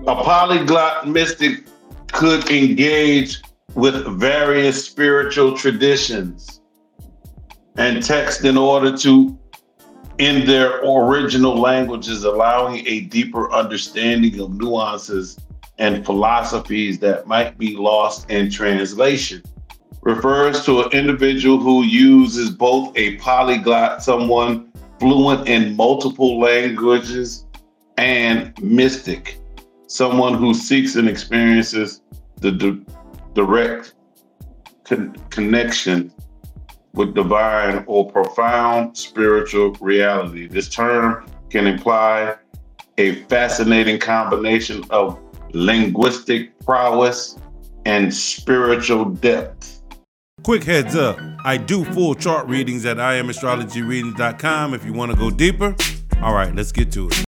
A polyglot mystic could engage with various spiritual traditions and text in their original languages, allowing a deeper understanding of nuances and philosophies that might be lost in translation. Refers to an individual who uses both a polyglot, someone fluent in multiple languages, and mystic, someone who seeks and experiences the direct connection with divine or profound spiritual reality. This term can imply a fascinating combination of linguistic prowess and spiritual depth. Quick heads up, I do full chart readings at IamAstrologyReadings.com if you want to go deeper. All right, let's get to it.